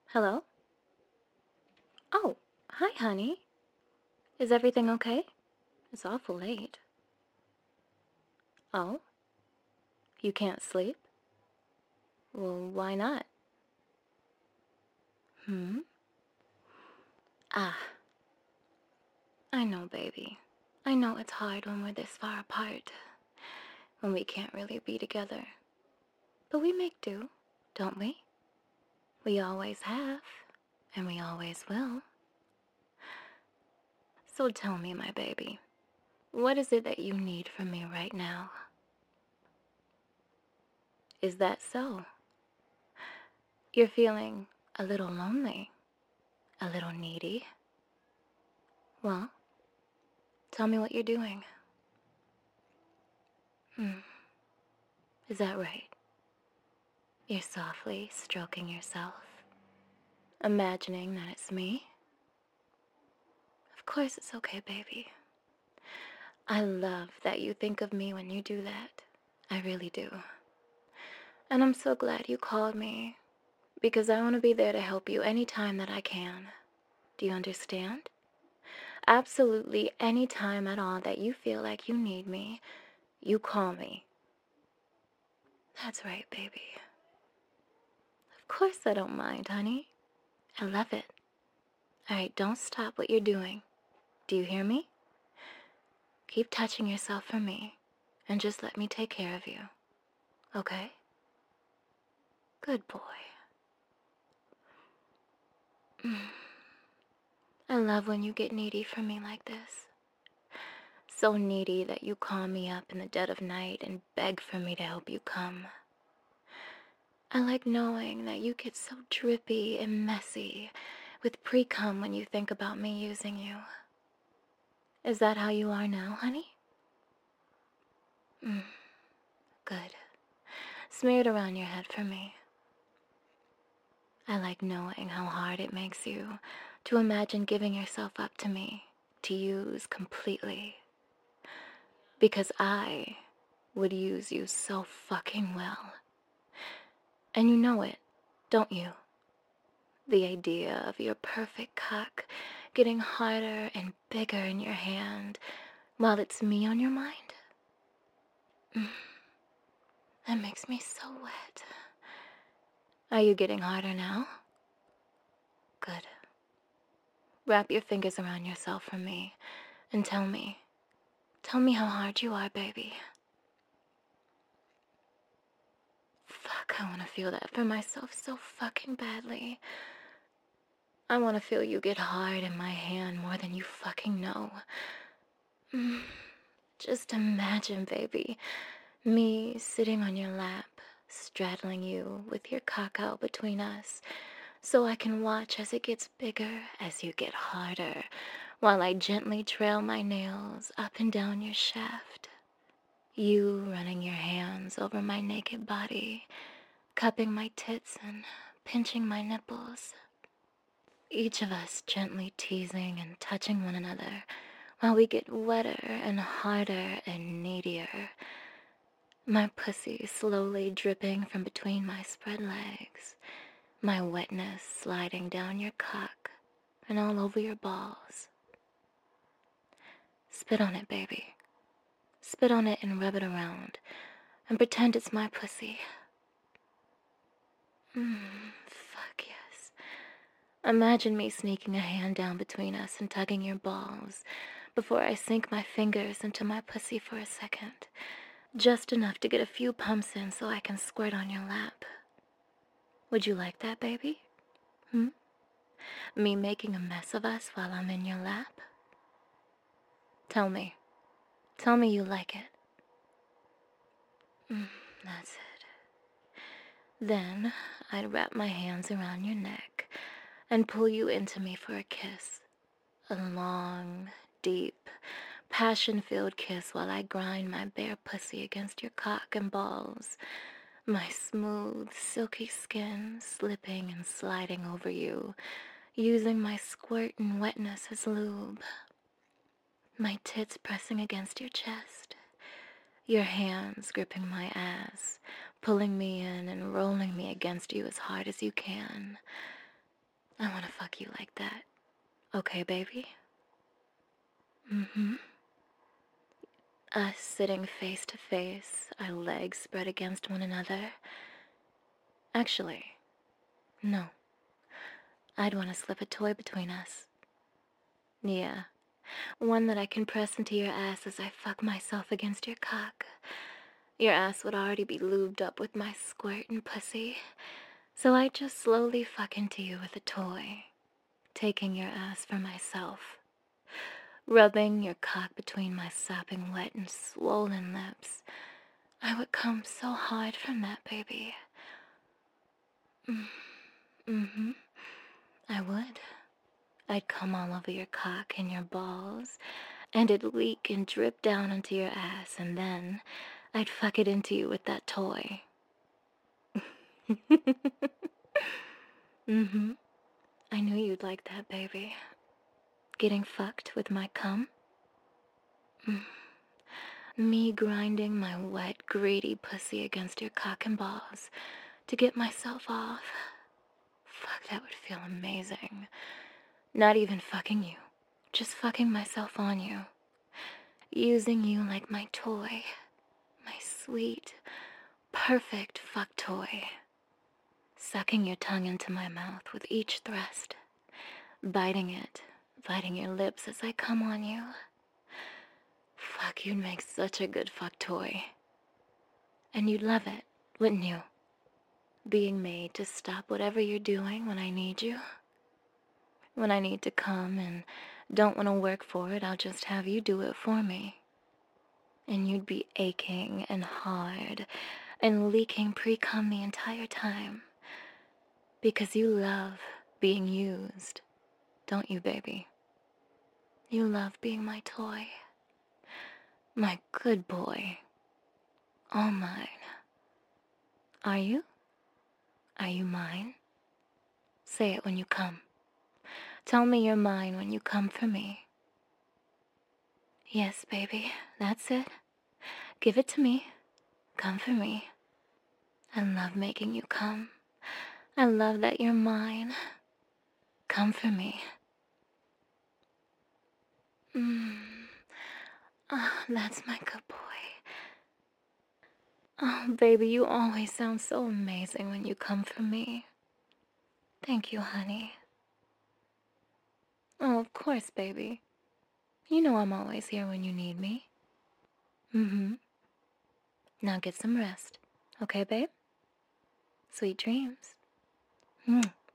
Hello? Oh, hi, honey. Is everything okay? It's awful late. Oh, you can't sleep? Well, why not? Hmm? Ah, I know, baby. I know it's hard when we're this far apart, when we can't really be together. But we make do, don't we? We always have, and we always will. So tell me, my baby, what is it that you need from me right now? Is that so? You're feeling a little lonely, a little needy? Well, tell me what you're doing. Hmm, is that right? You're softly stroking yourself, imagining that it's me? Of course it's okay, baby. I love that you think of me when you do that. I really do. And I'm so glad you called me because I want to be there to help you anytime that I can. Do you understand? Absolutely any time at all that you feel like you need me, you call me. That's right, baby. Of course I don't mind, honey. I love it. All right, don't stop what you're doing. Do you hear me? Keep touching yourself for me, and just let me take care of you. Okay? Good boy. I love when you get needy for me like this. So needy that you call me up in the dead of night and beg for me to help you come. I like knowing that you get so drippy and messy with pre-cum when you think about me using you. Is that how you are now, honey? Mm, good. Smear it around your head for me. I like knowing how hard it makes you to imagine giving yourself up to me, to use completely. Because I would use you so fucking well. And you know it, don't you? The idea of your perfect cock getting harder and bigger in your hand while it's me on your mind? Mm, that makes me so wet. Are you getting harder now? Good. Wrap your fingers around yourself for me and tell me. Tell me how hard you are, baby. Fuck, I want to feel that for myself so fucking badly. I want to feel you get hard in my hand more than you fucking know. Mm, just imagine, baby, me sitting on your lap, straddling you with your cock out between us, so I can watch as it gets bigger, as you get harder, while I gently trail my nails up and down your shaft. You running your hands over my naked body, cupping my tits and pinching my nipples. Each of us gently teasing and touching one another while we get wetter and harder and needier. My pussy slowly dripping from between my spread legs, my wetness sliding down your cock and all over your balls. Spit on it, baby. Spit on it and rub it around and pretend it's my pussy. Fuck yes. Imagine me sneaking a hand down between us and tugging your balls before I sink my fingers into my pussy for a second. Just enough to get a few pumps in so I can squirt on your lap. Would you like that, baby? Hmm? Me making a mess of us while I'm in your lap? Tell me. Tell me you like it. That's it. Then I'd wrap my hands around your neck and pull you into me for a kiss. A long, deep, passion-filled kiss while I grind my bare pussy against your cock and balls, my smooth, silky skin slipping and sliding over you, using my squirt and wetness as lube, my tits pressing against your chest, your hands gripping my ass, pulling me in and rolling me against you as hard as you can. I wanna fuck you like that. Okay, baby? Mm-hmm. Us sitting face to face, our legs spread against one another. Actually, no. I'd want to slip a toy between us. Yeah, one that I can press into your ass as I fuck myself against your cock. Your ass would already be lubed up with my squirt and pussy, so I'd just slowly fuck into you with a toy, taking your ass for myself, rubbing your cock between my sopping wet and swollen lips. I would come so hard from that, baby. Mm-hmm. I would. I'd come all over your cock and your balls, and it'd leak and drip down onto your ass, and then I'd fuck it into you with that toy. Mm-hmm. I knew you'd like that, baby. Getting fucked with my cum? Me grinding my wet, greedy pussy against your cock and balls to get myself off. Fuck, that would feel amazing. Not even fucking you, just fucking myself on you. Using you like my toy. My sweet, perfect fuck toy. Sucking your tongue into my mouth with each thrust. Biting it, biting your lips as I come on you. Fuck, you'd make such a good fuck toy. And you'd love it, wouldn't you? Being made to stop whatever you're doing when I need you. When I need to come and don't want to work for it, I'll just have you do it for me. And you'd be aching and hard and leaking pre-cum the entire time. Because you love being used, don't you, baby? You love being my toy. My good boy. All mine. Are you? Are you mine? Say it when you come. Tell me you're mine when you come for me. Yes, baby, that's it. Give it to me. Come for me. I love making you come. I love that you're mine. Come for me. Oh, that's my good boy. Oh, baby, you always sound so amazing when you come for me. Thank you, honey. Oh, of course, baby. You know I'm always here when you need me. Mm-hmm. Now get some rest. Okay, babe? Sweet dreams.